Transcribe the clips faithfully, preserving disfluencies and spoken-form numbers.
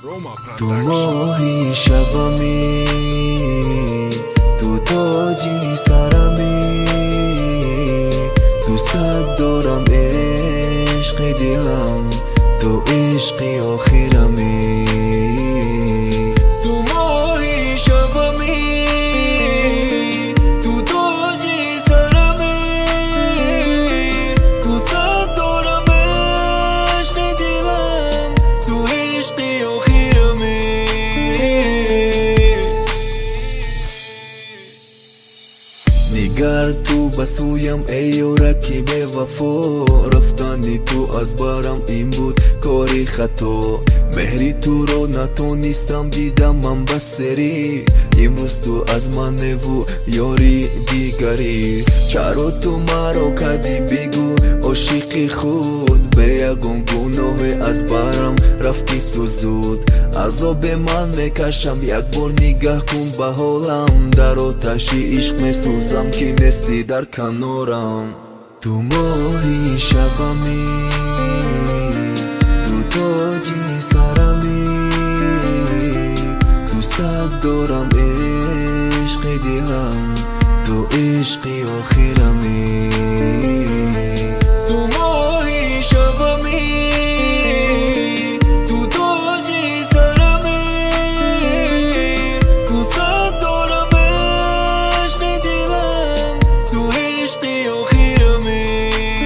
تو ماهی شبمی، تو تاجی سرمی، دوست دارم عشق دلم، تو عشقی آخرمی. تو ماهی شبمی، تو تاجی سرمی، دوست دارم عشق دلم، تو عشقی آخرمی. نگر تو بسویم ای یورکی به وفا، رفتنی تو از برم این بود کاری خطا. مهری تو رو نتونستم دیدم من بس سری، امروز تو از من و یاری دیگری. چرا تو مرا کردی بگو عاشق خود، به یگان گناه از برم رفتی تو زود. عذاب من میکشم یک بار نگاه کن به حالم، در آتش عشق میسوزم که نیستی در کنارم. تو ماهی شبمی، تو تاجی سرمی، دوست دارم عشق دلم، تو عشقی آخرمی. تو ماهی شبمی، تو تاجی سرمی، دوست دارم عشق دلم، تو عشقی آخرمی.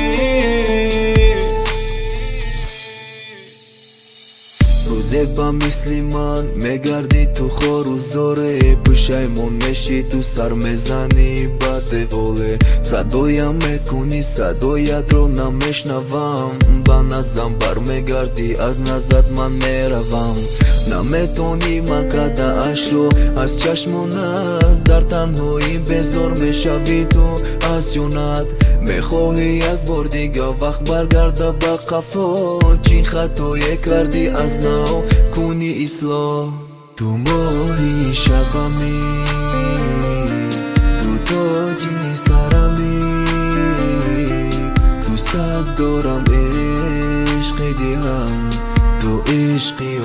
روزه با مثل من میگردی تو خور و زاره، پشیمون میشی تو سر میزنی با دیواله. صدایم میکنی صدایت رو نمیشنوم، با نزدم بر میگردی از نزد من میروم. نمیتونی مکده اش رو از چشمونت، در تنهایی بزار میشوی تو از جونت. میخواهی یک بار دیگه وقت برگرده به قفا، چی خطایی کردی از نو کنی اصلاح. تو ماهی شبمی، تو تاجی سرمی، دوست دارم عشق دلم، تو عشقی